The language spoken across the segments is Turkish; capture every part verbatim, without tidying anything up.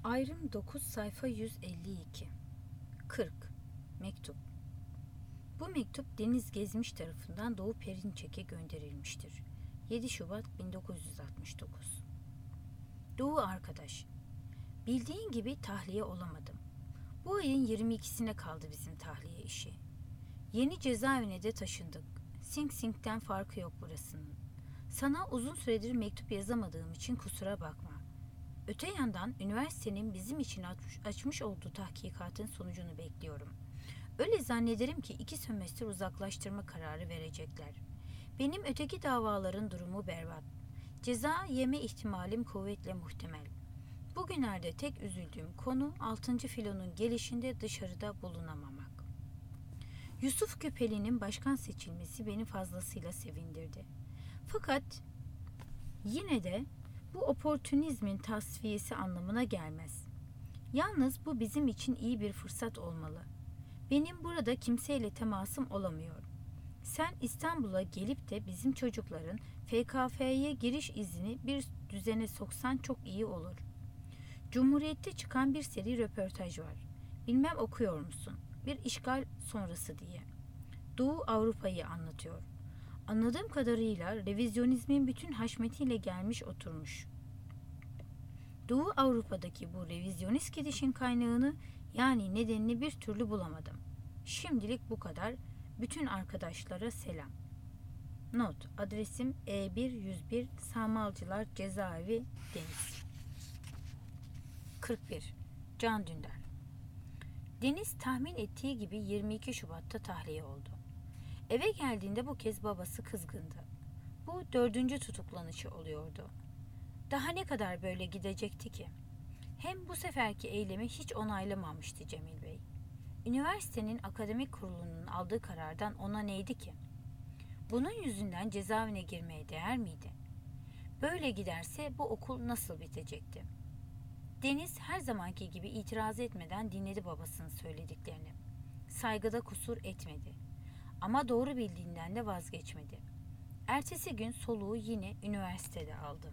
Ayrım dokuz sayfa yüz elli iki. kırk. Mektup. Bu mektup Deniz Gezmiş tarafından Doğu Perinçek'e gönderilmiştir. yedi Şubat bin dokuz yüz altmış dokuz. Doğu arkadaş, bildiğin gibi tahliye olamadım. Bu ayın yirmi ikisine kaldı bizim tahliye işi. Yeni cezaevine de taşındık. Sing Sing'den farkı yok burasının. Sana uzun süredir mektup yazamadığım için kusura bakma. Öte yandan üniversitenin bizim için açmış olduğu tahkikatın sonucunu bekliyorum. Öyle zannederim ki iki sömestr uzaklaştırma kararı verecekler. Benim öteki davaların durumu berbat. Ceza yeme ihtimalim kuvvetle muhtemel. Bugünlerde tek üzüldüğüm konu altıncı filonun gelişinde dışarıda bulunamamak. Yusuf Küpeli'nin başkan seçilmesi beni fazlasıyla sevindirdi. Fakat yine de bu oportunizmin tasfiyesi anlamına gelmez. Yalnız bu bizim için iyi bir fırsat olmalı. Benim burada kimseyle temasım olamıyor. Sen İstanbul'a gelip de bizim çocukların F K F'ye giriş izni bir düzene soksan çok iyi olur. Cumhuriyet'te çıkan bir seri röportaj var. Bilmem okuyor musun? Bir işgal sonrası diye. Doğu Avrupa'yı anlatıyor. Anladığım kadarıyla revizyonizmin bütün haşmetiyle gelmiş oturmuş. Doğu Avrupa'daki bu revizyonist gidişin kaynağını, yani nedenini bir türlü bulamadım. Şimdilik bu kadar. Bütün arkadaşlara selam. Not: adresim E bir yüz bir Samalcılar Cezaevi, Deniz. kırk bir. Can Dündar. Deniz tahmin ettiği gibi yirmi iki Şubat'ta tahliye oldu. Eve geldiğinde bu kez babası kızgındı. Bu dördüncü tutuklanışı oluyordu. Daha ne kadar böyle gidecekti ki? Hem bu seferki eylemi hiç onaylamamıştı Cemil Bey. Üniversitenin akademik kurulunun aldığı karardan ona neydi ki? Bunun yüzünden cezaevine girmeye değer miydi? Böyle giderse bu okul nasıl bitecekti? Deniz her zamanki gibi itiraz etmeden dinledi babasının söylediklerini. Saygıda kusur etmedi. Ama doğru bildiğinden de vazgeçmedi. Ertesi gün soluğu yine üniversitede aldı.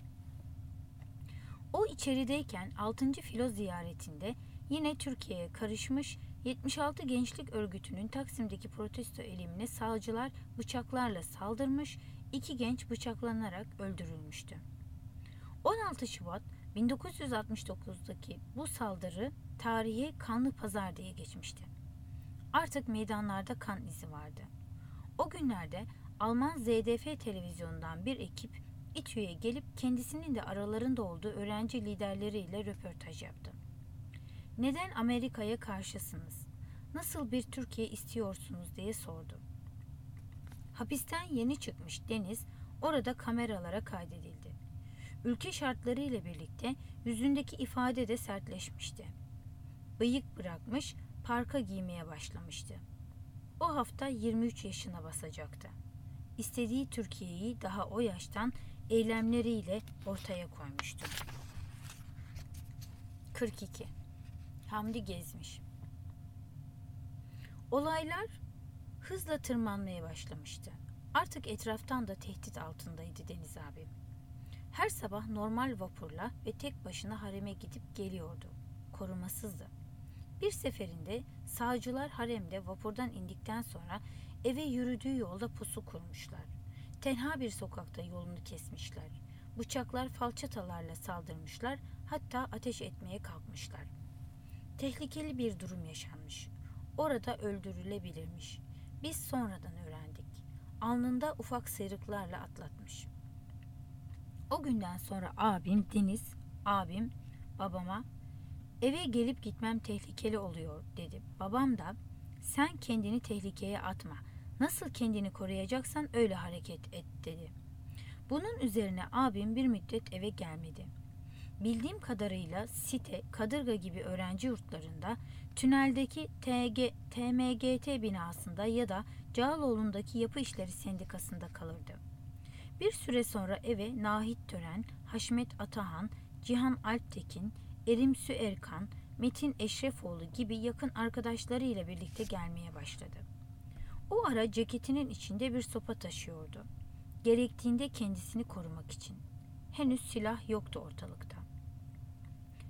O içerideyken altıncı filo ziyaretinde yine Türkiye'ye karışmış yetmiş altı Gençlik Örgütü'nün Taksim'deki protesto eylemine sağcılar bıçaklarla saldırmış, iki genç bıçaklanarak öldürülmüştü. on altı Şubat bin dokuz yüz altmış dokuzdaki bu saldırı tarihe Kanlı Pazar diye geçmişti. Artık meydanlarda kan izi vardı. O günlerde Alman Z D F televizyonundan bir ekip İTÜ'ye gelip kendisinin de aralarında olduğu öğrenci liderleriyle röportaj yaptı. Neden Amerika'ya karşısınız? Nasıl bir Türkiye istiyorsunuz diye sordu. Hapisten yeni çıkmış Deniz orada kameralara kaydedildi. Ülke şartları ile birlikte yüzündeki ifade de sertleşmişti. Bıyık bırakmış, parka giymeye başlamıştı. O hafta yirmi üç yaşına basacaktı. İstediği Türkiye'yi daha o yaştan eylemleriyle ortaya koymuştu. kırk iki. Hamdi Gezmiş. Olaylar hızla tırmanmaya başlamıştı. Artık etraftan da tehdit altındaydı Deniz abi. Her sabah normal vapurla ve tek başına hareme gidip geliyordu. Korumasızdı. Bir seferinde sağcılar haremde vapurdan indikten sonra eve yürüdüğü yolda pusu kurmuşlar. Tenha bir sokakta yolunu kesmişler. Bıçaklar falçatalarla saldırmışlar, hatta ateş etmeye kalkmışlar. Tehlikeli bir durum yaşanmış. Orada öldürülebilirmiş. Biz sonradan öğrendik. Alnında ufak sıyrıklarla atlatmış. O günden sonra abim Deniz, abim babama eve gelip gitmem tehlikeli oluyor dedi. Babam da sen kendini tehlikeye atma. Nasıl kendini koruyacaksan öyle hareket et dedi. Bunun üzerine abim bir müddet eve gelmedi. Bildiğim kadarıyla site, kadırga gibi öğrenci yurtlarında, tüneldeki T G, T M G T binasında ya da Cağaloğlu'ndaki Yapı İşleri Sendikası'nda kalırdı. Bir süre sonra eve Nahit Tören, Haşmet Atahan, Cihan Alptekin, Erimsü Erkan, Metin Eşrefoğlu gibi yakın arkadaşlarıyla birlikte gelmeye başladı. O ara ceketinin içinde bir sopa taşıyordu. Gerektiğinde kendisini korumak için. Henüz silah yoktu ortalıkta.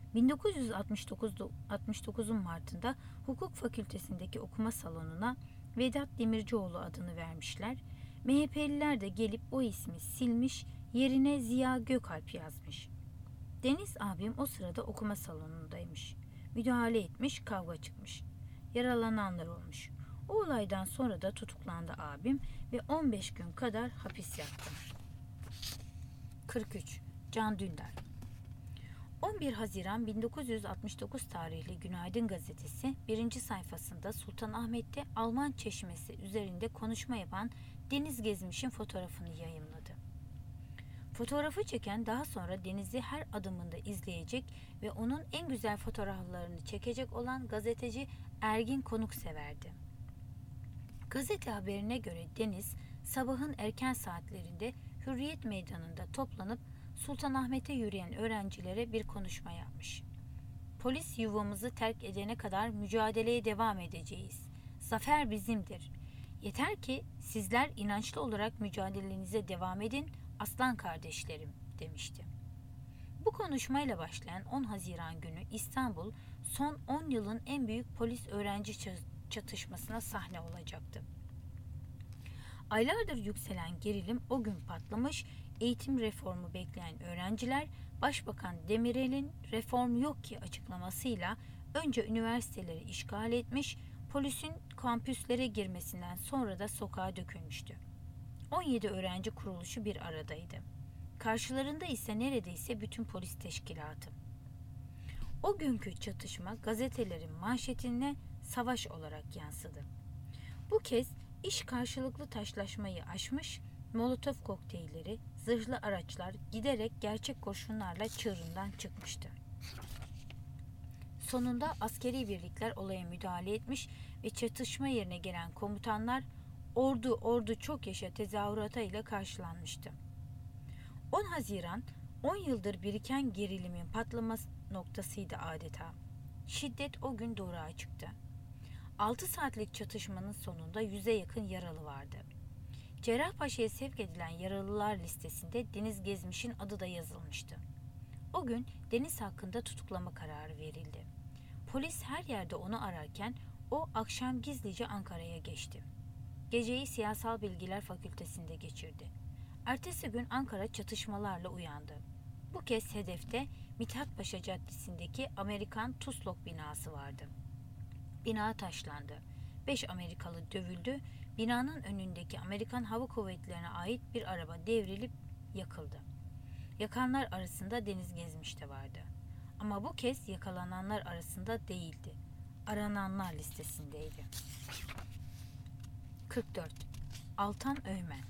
bin dokuz yüz altmış dokuzun Mart'ında hukuk fakültesindeki okuma salonuna Vedat Demircioğlu adını vermişler. M H P'liler de gelip o ismi silmiş, yerine Ziya Gökalp yazmış. Deniz abim o sırada okuma salonundaymış. Müdahale etmiş, kavga çıkmış. Yaralananlar olmuş. O olaydan sonra da tutuklandı abim ve on beş gün kadar hapis yattı. kırk üç. Can Dündar. on bir Haziran bin dokuz yüz altmış dokuz tarihli Günaydın gazetesi birinci sayfasında Sultanahmet'te Alman Çeşmesi üzerinde konuşma yapan Deniz Gezmiş'in fotoğrafını yayımladı. Fotoğrafı çeken daha sonra Deniz'i her adımında izleyecek ve onun en güzel fotoğraflarını çekecek olan gazeteci Ergin Konuksever'di. Gazete haberine göre Deniz sabahın erken saatlerinde Hürriyet Meydanı'nda toplanıp Sultanahmet'e yürüyen öğrencilere bir konuşma yapmış. Polis yuvamızı terk edene kadar mücadeleye devam edeceğiz. Zafer bizimdir. Yeter ki sizler inançlı olarak mücadelenize devam edin aslan kardeşlerim demişti. Bu konuşmayla başlayan on Haziran günü İstanbul son on yılın en büyük polis öğrenci çatışmasına sahne olacaktı. Aylardır yükselen gerilim o gün patlamış, eğitim reformu bekleyen öğrenciler Başbakan Demirel'in reform yok ki açıklamasıyla önce üniversiteleri işgal etmiş, polisin kampüslere girmesinden sonra da sokağa dökülmüştü. on yedi öğrenci kuruluşu bir aradaydı. Karşılarında ise neredeyse bütün polis teşkilatı. O günkü çatışma gazetelerin manşetine savaş olarak yansıdı. Bu kez iş karşılıklı taşlaşmayı aşmış, Molotof kokteylleri, zırhlı araçlar giderek gerçek kurşunlarla çığırından çıkmıştı. Sonunda askeri birlikler olaya müdahale etmiş ve çatışma yerine gelen komutanlar ordu ordu çok yaşa tezahüratıyla karşılanmıştı. on Haziran on yıldır biriken gerilimin patlama noktasıydı adeta. Şiddet o gün doruğa çıktı. altı saatlik çatışmanın sonunda yüze yakın yaralı vardı. Cerrahpaşa'ya sevk edilen yaralılar listesinde Deniz Gezmiş'in adı da yazılmıştı. O gün Deniz hakkında tutuklama kararı verildi. Polis her yerde onu ararken o akşam gizlice Ankara'ya geçti. Geceyi Siyasal Bilgiler Fakültesi'nde geçirdi. Ertesi gün Ankara çatışmalarla uyandı. Bu kez hedefte Mithatpaşa Caddesi'ndeki Amerikan Tuslok binası vardı. Bina taşlandı. Beş Amerikalı dövüldü. Binanın önündeki Amerikan Hava Kuvvetleri'ne ait bir araba devrilip yakıldı. Yakanlar arasında Deniz Gezmiş de vardı. Ama bu kez yakalananlar arasında değildi. Arananlar listesindeydi. kırk dört. Altan Öğmen.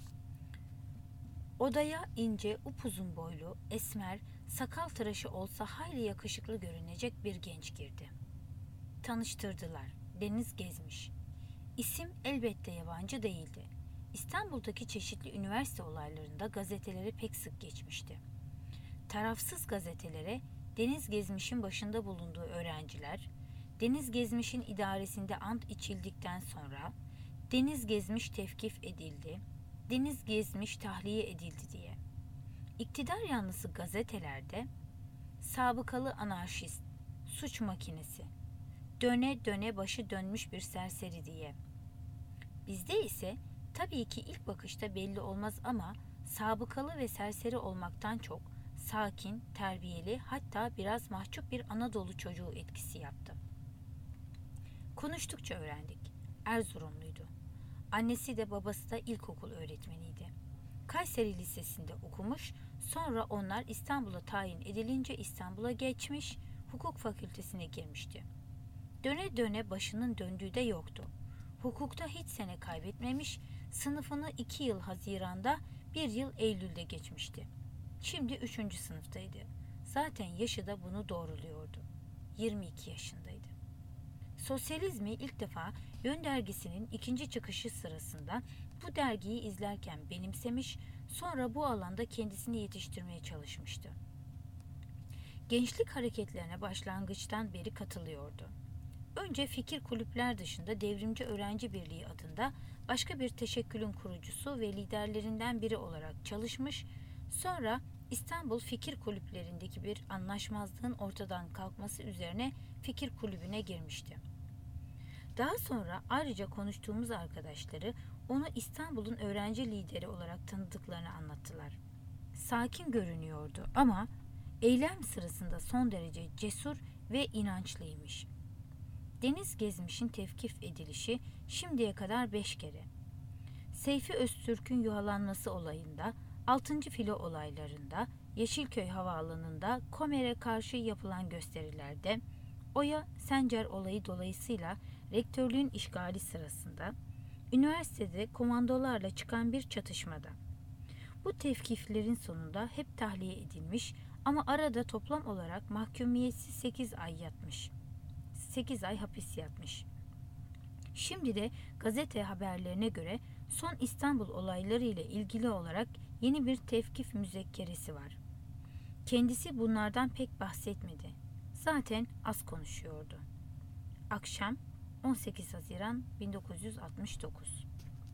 Odaya ince, upuzun boylu, esmer, sakal tıraşı olsa hayli yakışıklı görünecek bir genç girdi. Tanıştırdılar. Deniz Gezmiş. İsim elbette yabancı değildi. İstanbul'daki çeşitli üniversite olaylarında gazetelere pek sık geçmişti. Tarafsız gazetelere Deniz Gezmiş'in başında bulunduğu öğrenciler, Deniz Gezmiş'in idaresinde ant içildikten sonra Deniz Gezmiş tevkif edildi, Deniz Gezmiş tahliye edildi diye. İktidar yanlısı gazetelerde sabıkalı anarşist, suç makinesi, döne döne başı dönmüş bir serseri diye. Bizde ise tabii ki ilk bakışta belli olmaz ama sabıkalı ve serseri olmaktan çok sakin, terbiyeli, hatta biraz mahcup bir Anadolu çocuğu etkisi yaptı. Konuştukça öğrendik. Erzurumluydu. Annesi de babası da ilkokul öğretmeniydi. Kayseri Lisesi'nde okumuş, sonra onlar İstanbul'a tayin edilince İstanbul'a geçmiş, hukuk fakültesine girmişti. Döne döne başının döndüğü de yoktu. Hukukta hiç sene kaybetmemiş, sınıfını iki yıl Haziran'da, bir yıl Eylül'de geçmişti. Şimdi üçüncü sınıftaydı. Zaten yaşı da bunu doğruluyordu. yirmi iki yaşındaydı. Sosyalizmi ilk defa Yön dergisinin ikinci çıkışı sırasında bu dergiyi izlerken benimsemiş, sonra bu alanda kendisini yetiştirmeye çalışmıştı. Gençlik hareketlerine başlangıçtan beri katılıyordu. Önce fikir kulüpler dışında Devrimci Öğrenci Birliği adında başka bir teşekkülün kurucusu ve liderlerinden biri olarak çalışmış, sonra İstanbul Fikir Kulüplerindeki bir anlaşmazlığın ortadan kalkması üzerine fikir kulübüne girmişti. Daha sonra ayrıca konuştuğumuz arkadaşları onu İstanbul'un öğrenci lideri olarak tanıdıklarını anlattılar. Sakin görünüyordu ama eylem sırasında son derece cesur ve inançlıymış. Deniz Gezmiş'in tevkif edilişi şimdiye kadar beş kere. Seyfi Öztürk'ün yuhalanması olayında, altıncı filo olaylarında, Yeşilköy Havaalanı'nda Komer'e karşı yapılan gösterilerde, Oya Sencer olayı dolayısıyla rektörlüğün işgali sırasında, üniversitede komandolarla çıkan bir çatışmada. Bu tevkiflerin sonunda hep tahliye edilmiş ama arada toplam olarak mahkumiyetsiz sekiz ay yatmış. sekiz ay hapis yatmış. Şimdi de gazete haberlerine göre son İstanbul olayları ile ilgili olarak yeni bir tevkif müzekkeresi var. Kendisi bunlardan pek bahsetmedi. Zaten az konuşuyordu. Akşam on sekiz Haziran bin dokuz yüz altmış dokuz.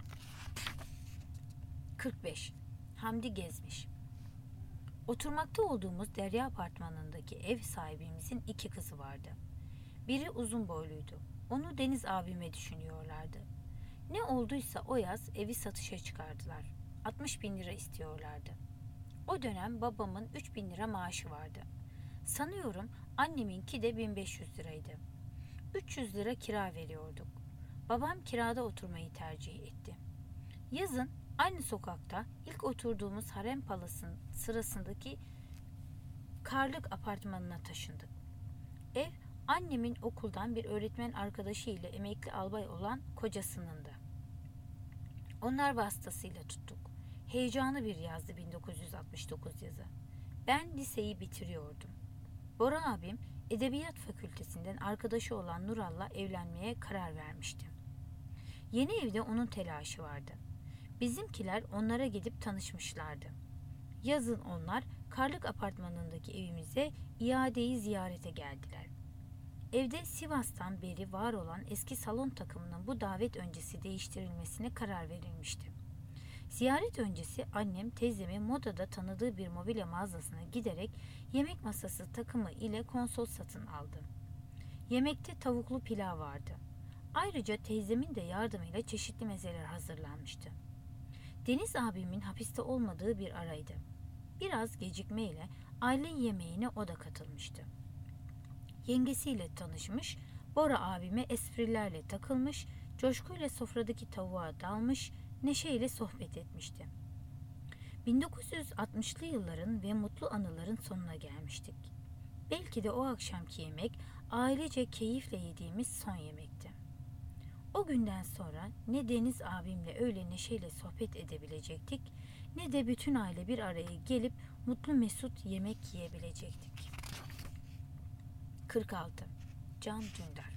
kırk beş. Hamdi Gezmiş. Oturmakta olduğumuz Derya apartmanındaki ev sahibimizin iki kızı vardı. Biri uzun boyluydu. Onu Deniz abime düşünüyorlardı. Ne olduysa o yaz evi satışa çıkardılar. altmış bin lira istiyorlardı. O dönem babamın üç bin lira maaşı vardı. Sanıyorum anneminki de bin beş yüz liraydı. üç yüz lira kira veriyorduk. Babam kirada oturmayı tercih etti. Yazın aynı sokakta ilk oturduğumuz Harem Palas'ın sırasındaki Karlık apartmanına taşındık. Ev annemin okuldan bir öğretmen arkadaşı ile emekli albay olan kocasının da. Onlar vasıtasıyla tuttuk. Heyecanlı bir yazdı bin dokuz yüz altmış dokuz yazı. Ben liseyi bitiriyordum. Bora abim Edebiyat Fakültesinden arkadaşı olan Nural'la evlenmeye karar vermişti. Yeni evde onun telaşı vardı. Bizimkiler onlara gidip tanışmışlardı. Yazın onlar Karlık apartmanındaki evimize iadeyi ziyarete geldiler. Evde Sivas'tan beri var olan eski salon takımının bu davet öncesi değiştirilmesine karar verilmişti. Ziyaret öncesi annem teyzemi modada tanıdığı bir mobilya mağazasına giderek yemek masası takımı ile konsol satın aldı. Yemekte tavuklu pilav vardı. Ayrıca teyzemin de yardımıyla çeşitli mezeler hazırlanmıştı. Deniz abimin hapiste olmadığı bir araydı. Biraz gecikmeyle aile yemeğine o da katılmıştı. Yengesiyle tanışmış, Bora abime esprilerle takılmış, coşkuyla sofradaki tavuğa dalmış, neşeyle sohbet etmişti. bin dokuz yüz altmışlı yılların ve mutlu anıların sonuna gelmiştik. Belki de o akşamki yemek ailece keyifle yediğimiz son yemekti. O günden sonra ne Deniz abimle öyle neşeyle sohbet edebilecektik, ne de bütün aile bir araya gelip mutlu mesut yemek yiyebilecektik. kırk altı. Can Dündar.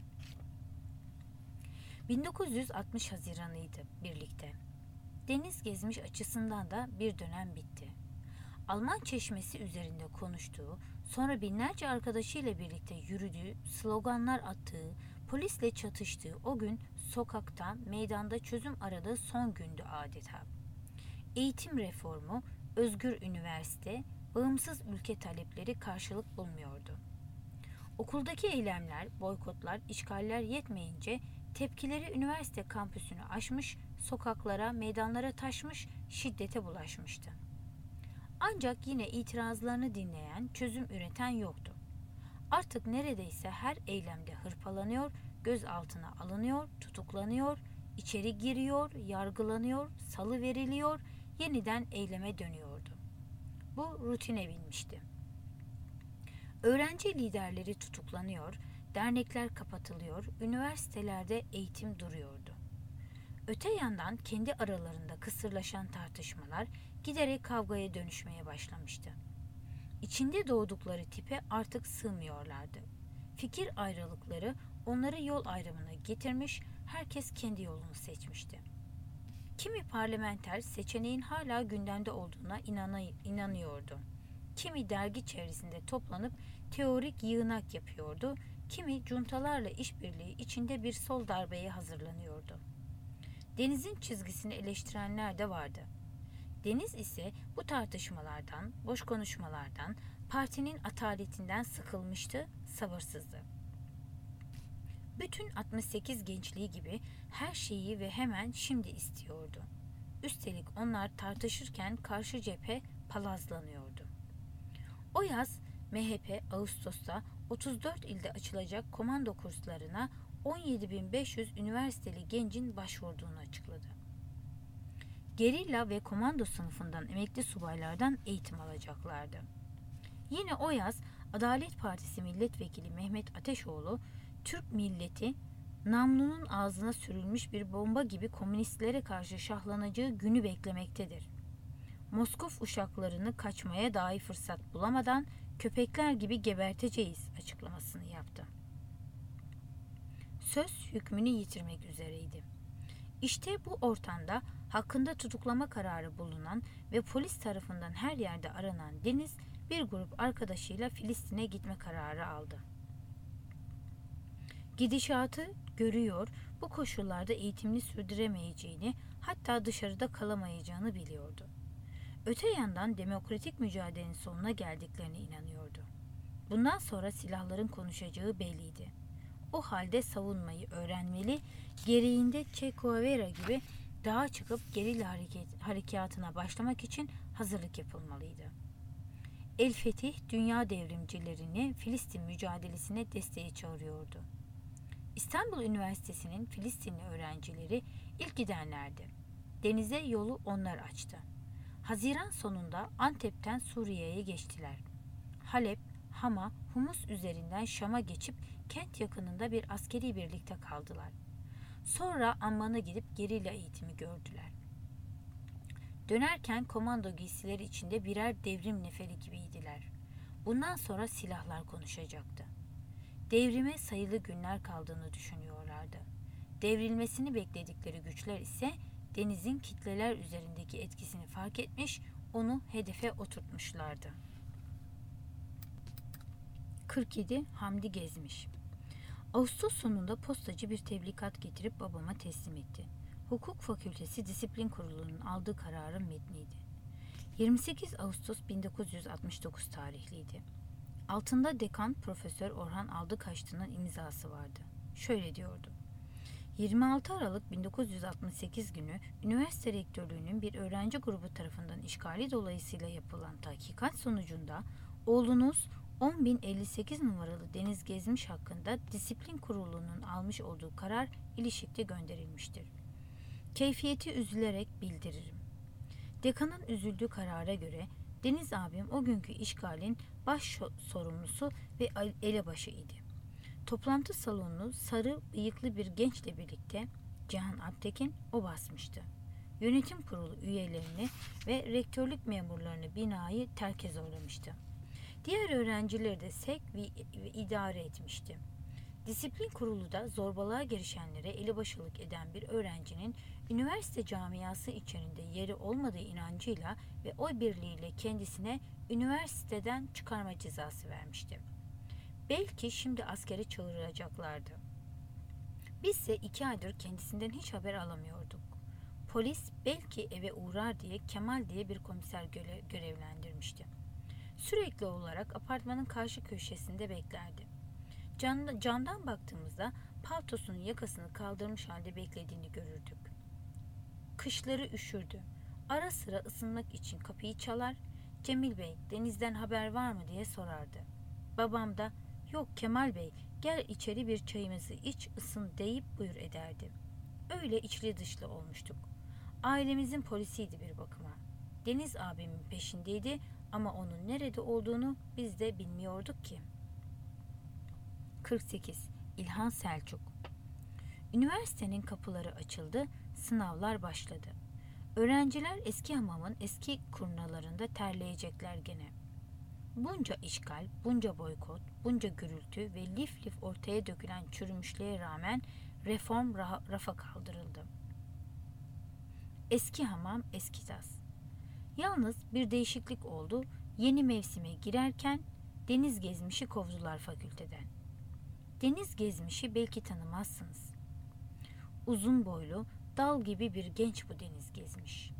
bin dokuz yüz altmış Haziran'ıydı birlikte. Deniz Gezmiş açısından da bir dönem bitti. Alman Çeşmesi üzerinde konuştuğu, sonra binlerce arkadaşıyla birlikte yürüdüğü, sloganlar attığı, polisle çatıştığı o gün sokakta, meydanda çözüm aradığı son gündü adeta. Eğitim reformu, özgür üniversite, bağımsız ülke talepleri karşılık bulmuyordu. Okuldaki eylemler, boykotlar, işgaller yetmeyince tepkileri üniversite kampüsünü aşmış, sokaklara, meydanlara taşmış, şiddete bulaşmıştı. Ancak yine itirazlarını dinleyen, çözüm üreten yoktu. Artık neredeyse her eylemde hırpalanıyor, gözaltına alınıyor, tutuklanıyor, içeri giriyor, yargılanıyor, salı veriliyor, yeniden eyleme dönüyordu. Bu rutine binmişti. Öğrenci liderleri tutuklanıyor, dernekler kapatılıyor, üniversitelerde eğitim duruyordu. Öte yandan kendi aralarında kısırlaşan tartışmalar giderek kavgaya dönüşmeye başlamıştı. İçinde doğdukları tipe artık sığmıyorlardı. Fikir ayrılıkları onları yol ayrımına getirmiş, herkes kendi yolunu seçmişti. Kimi parlamenter seçeneğin hala gündemde olduğuna inanay- inanıyordu. Kimi dergi çevresinde toplanıp teorik yığınak yapıyordu, kimi cuntalarla işbirliği içinde bir sol darbeye hazırlanıyordu. Deniz'in çizgisini eleştirenler de vardı. Deniz ise bu tartışmalardan, boş konuşmalardan, partinin ataletinden sıkılmıştı, sabırsızdı. Bütün altmış sekiz gençliği gibi her şeyi ve hemen şimdi istiyordu. Üstelik onlar tartışırken karşı cephe palazlanıyordu. O yaz M H P Ağustos'ta otuz dört ilde açılacak komando kurslarına on yedi bin beş yüz üniversiteli gencin başvurduğunu açıkladı. Gerilla ve komando sınıfından emekli subaylardan eğitim alacaklardı. Yine o yaz Adalet Partisi Milletvekili Mehmet Ateşoğlu, Türk milleti namlunun ağzına sürülmüş bir bomba gibi komünistlere karşı şahlanacağı günü beklemektedir. Moskov uşaklarını kaçmaya dahi fırsat bulamadan köpekler gibi geberteceğiz açıklamasını yaptı. Söz hükmünü yitirmek üzereydi. İşte bu ortamda hakkında tutuklama kararı bulunan ve polis tarafından her yerde aranan Deniz bir grup arkadaşıyla Filistin'e gitme kararı aldı. Gidişatı görüyor, bu koşullarda eğitimini sürdüremeyeceğini, hatta dışarıda kalamayacağını biliyordu. Öte yandan demokratik mücadelenin sonuna geldiklerine inanıyordu. Bundan sonra silahların konuşacağı belliydi. O halde savunmayı öğrenmeli, gereğinde Che Guevara gibi dağa çıkıp gerilla hareket, harekatına başlamak için hazırlık yapılmalıydı. El Fetih, dünya devrimcilerini Filistin mücadelesine desteğe çağırıyordu. İstanbul Üniversitesi'nin Filistinli öğrencileri ilk gidenlerdi. Denize yolu onlar açtı. Haziran sonunda Antep'ten Suriye'ye geçtiler. Halep, Hama, Humus üzerinden Şam'a geçip kent yakınında bir askeri birlikte kaldılar. Sonra Amman'a gidip gerilla eğitimi gördüler. Dönerken komando giysileri içinde birer devrim neferi gibiydiler. Bundan sonra silahlar konuşacaktı. Devrime sayılı günler kaldığını düşünüyorlardı. Devrilmesini bekledikleri güçler ise Deniz'in kitleler üzerindeki etkisini fark etmiş, onu hedefe oturtmuşlardı. kırk yedi Hamdi Gezmiş. Ağustos sonunda postacı bir tebligat getirip babama teslim etti. Hukuk Fakültesi Disiplin Kurulu'nun aldığı kararın metniydi. yirmi sekiz Ağustos bin dokuz yüz altmış dokuz tarihliydi. Altında dekan Profesör Orhan Aldıkaştı'nın imzası vardı. Şöyle diyordu: yirmi altı Aralık bin dokuz yüz altmış sekiz günü üniversite rektörlüğünün bir öğrenci grubu tarafından işgali dolayısıyla yapılan tahkikat sonucunda oğlunuz on bin elli sekiz numaralı Deniz Gezmiş hakkında Disiplin Kurulu'nun almış olduğu karar ilişikte gönderilmiştir. Keyfiyeti üzülerek bildiririm. Dekanın üzüldüğü karara göre Deniz abim o günkü işgalin baş sorumlusu ve elebaşı idi. Toplantı salonunu sarı bıyıklı bir gençle birlikte Cihan Alptekin o basmıştı. Yönetim kurulu üyelerini ve rektörlük memurlarını binayı terke zorlamıştı. Diğer öğrencileri de sevk ve idare etmişti. Disiplin kurulu da zorbalığa girişenlere elebaşılık eden bir öğrencinin üniversite camiası içerisinde yeri olmadığı inancıyla ve oy birliğiyle kendisine üniversiteden çıkarma cezası vermişti. Belki şimdi askere çağıracaklardı. Bizse iki aydır kendisinden hiç haber alamıyorduk. Polis belki eve uğrar diye Kemal diye bir komiser göre- görevlendirmişti. Sürekli olarak apartmanın karşı köşesinde beklerdi. Can, camdan baktığımızda paltosunun yakasını kaldırmış halde beklediğini görürdük. Kışları üşürdü. Ara sıra ısınmak için kapıyı çalar, Cemil Bey, Deniz'den haber var mı diye sorardı. Babam da, yok Kemal Bey, gel içeri bir çayımızı iç, ısın deyip buyur ederdi. Öyle içli dışlı olmuştuk. Ailemizin polisiydi bir bakıma. Deniz abimin peşindeydi ama onun nerede olduğunu biz de bilmiyorduk ki. kırk sekiz İlhan Selçuk. Üniversitenin kapıları açıldı, sınavlar başladı. Öğrenciler eski hamamın eski kurnalarında terleyecekler gene. Bunca işgal, bunca boykot, bunca gürültü ve lif lif ortaya dökülen çürümüşlüğe rağmen reform ra- rafa kaldırıldı. Eski hamam, eski tas. Yalnız bir değişiklik oldu. Yeni mevsime girerken Deniz Gezmiş'i kovdular fakülteden. Deniz Gezmiş'i belki tanımazsınız. Uzun boylu, dal gibi bir genç bu Deniz Gezmiş.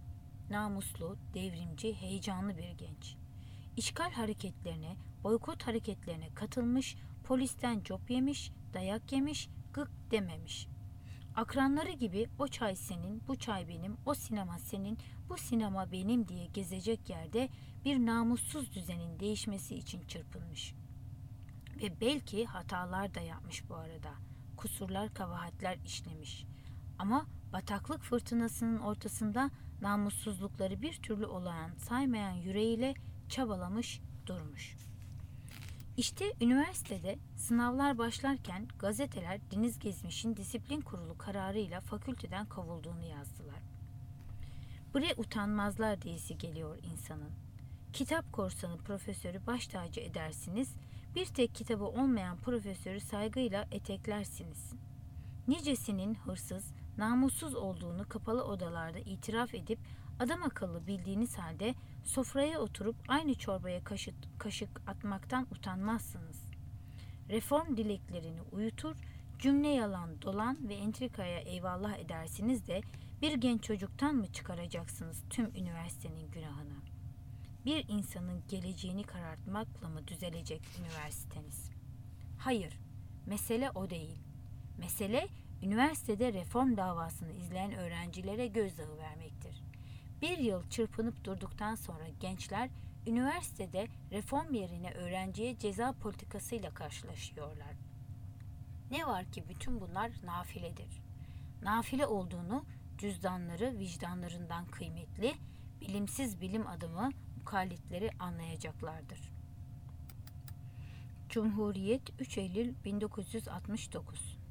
namuslu, devrimci, heyecanlı bir genç. İşgal hareketlerine, boykot hareketlerine katılmış, polisten cop yemiş, dayak yemiş, gık dememiş. Akranları gibi o çay senin, bu çay benim, o sinema senin, bu sinema benim diye gezecek yerde bir namussuz düzenin değişmesi için çırpınmış. Ve belki hatalar da yapmış bu arada. Kusurlar, kabahatler işlemiş. Ama bataklık fırtınasının ortasında namussuzlukları bir türlü olağan saymayan yüreğiyle çabalamış durmuş. İşte üniversitede sınavlar başlarken gazeteler Deniz Gezmiş'in disiplin kurulu kararıyla fakülteden kovulduğunu yazdılar. Bre utanmazlar diyesi geliyor insanın. Kitap korsanı profesörü baş tacı edersiniz, bir tek kitabı olmayan profesörü saygıyla eteklersiniz. Nicesinin hırsız, namussuz olduğunu kapalı odalarda itiraf edip adam akıllı bildiğiniz halde sofraya oturup aynı çorbaya kaşık, kaşık atmaktan utanmazsınız. Reform dileklerini uyutur, cümle yalan dolan ve entrikaya eyvallah edersiniz de bir genç çocuktan mı çıkaracaksınız tüm üniversitenin günahını? Bir insanın geleceğini karartmakla mı düzelecek üniversiteniz? Hayır, mesele o değil. Mesele üniversitede reform davasını izleyen öğrencilere gözdağı vermektir. Bir yıl çırpınıp durduktan sonra gençler üniversitede reform yerine öğrenciye ceza politikasıyla karşılaşıyorlar. Ne var ki bütün bunlar nafiledir. Nafile olduğunu cüzdanları vicdanlarından kıymetli, bilimsiz bilim adamı mukalitleri anlayacaklardır. Cumhuriyet üç Eylül bin dokuz yüz altmış dokuz